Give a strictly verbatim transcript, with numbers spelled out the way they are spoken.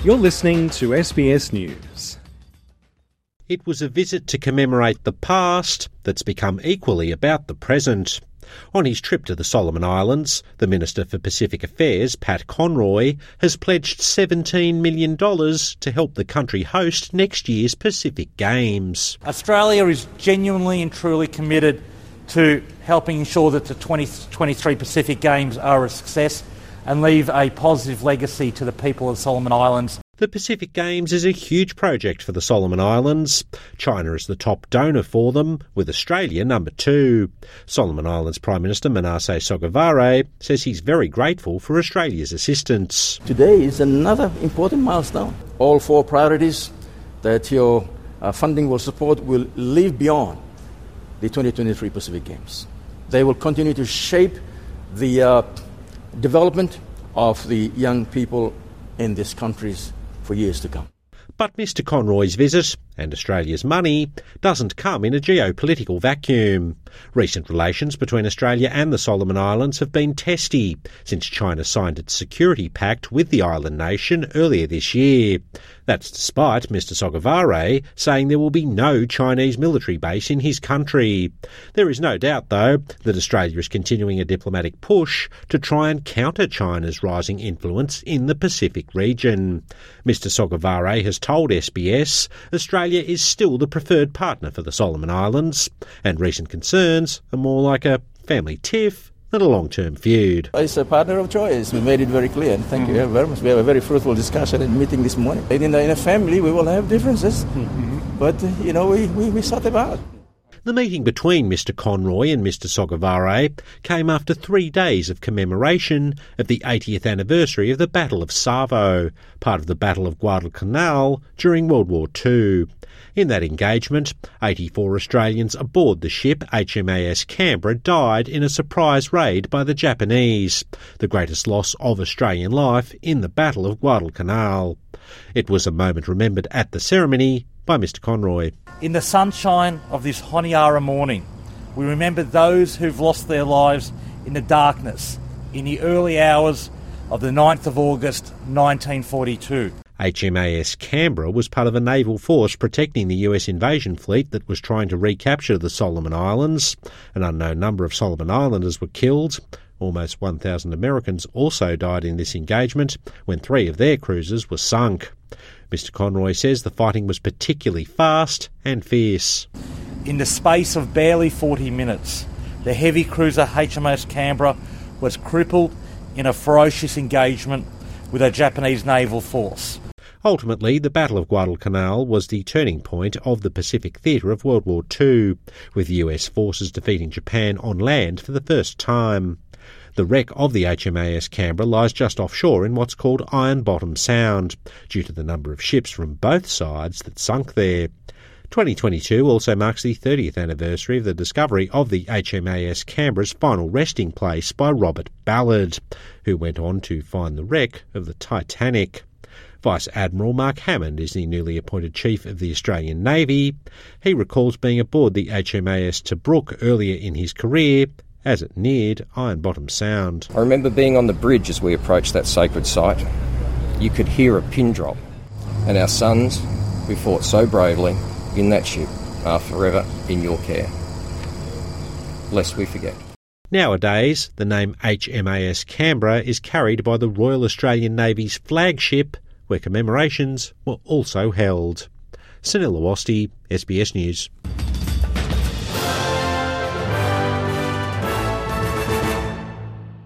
You're listening to S B S News. It was a visit to commemorate the past that's become equally about the present. On his trip to the Solomon Islands, the Minister for Pacific Affairs, Pat Conroy, has pledged seventeen million dollars to help the country host next year's Pacific Games. Australia is genuinely and truly committed to helping ensure that the twenty twenty-three Pacific Games are a success and leave a positive legacy to the people of the Solomon Islands. The Pacific Games is a huge project for the Solomon Islands. China is the top donor for them, with Australia number two. Solomon Islands Prime Minister Manasseh Sogavare says he's very grateful for Australia's assistance. Today is another important milestone. All four priorities that your uh, funding will support will live beyond the twenty twenty-three Pacific Games. They will continue to shape the uh, development of the young people in these countries for years to come. But Mister Conroy's visit, and Australia's money, doesn't come in a geopolitical vacuum. Recent relations between Australia and the Solomon Islands have been testy since China signed its security pact with the island nation earlier this year. That's despite Mister Sogavare saying there will be no Chinese military base in his country. There is no doubt, though, that Australia is continuing a diplomatic push to try and counter China's rising influence in the Pacific region. Mister Sogavare has told S B S Australia is still the preferred partner for the Solomon Islands, and recent concerns are more like a family tiff than a long-term feud. It's a partner of choice. We made it very clear. Thank mm-hmm. you very much. We have a very fruitful discussion and meeting this morning. In a, in a family, we will have differences, mm-hmm. but, uh, you know, we, we, we sort them out. The meeting between Mister Conroy and Mister Sogavare came after three days of commemoration of the eightieth anniversary of the Battle of Savo, part of the Battle of Guadalcanal during World War Two. In that engagement, eighty-four Australians aboard the ship H M A S Canberra died in a surprise raid by the Japanese, the greatest loss of Australian life in the Battle of Guadalcanal. It was a moment remembered at the ceremony by Mister Conroy. In the sunshine of this Honiara morning, we remember those who've lost their lives in the darkness in the early hours of the ninth of August nineteen forty-two. H M A S Canberra was part of a naval force protecting the U S invasion fleet that was trying to recapture the Solomon Islands. An unknown number of Solomon Islanders were killed. Almost one thousand Americans also died in this engagement when three of their cruisers were sunk. Mister Conroy says the fighting was particularly fast and fierce. In the space of barely forty minutes, the heavy cruiser H M A S Canberra was crippled in a ferocious engagement with a Japanese naval force. Ultimately, the Battle of Guadalcanal was the turning point of the Pacific theatre of World War Two, with U S forces defeating Japan on land for the first time. The wreck of the H M A S Canberra lies just offshore in what's called Iron Bottom Sound, due to the number of ships from both sides that sunk there. twenty twenty-two also marks the thirtieth anniversary of the discovery of the H M A S Canberra's final resting place by Robert Ballard, who went on to find the wreck of the Titanic. Vice Admiral Mark Hammond is the newly appointed Chief of the Australian Navy. He recalls being aboard the H M A S Tobruk earlier in his career as it neared Iron Bottom Sound. I remember being on the bridge as we approached that sacred site. You could hear a pin drop, and our sons, who fought so bravely in that ship, are forever in your care. Lest we forget. Nowadays, the name H M A S Canberra is carried by the Royal Australian Navy's flagship, where commemorations were also held. Sunil Awasthi, S B S News.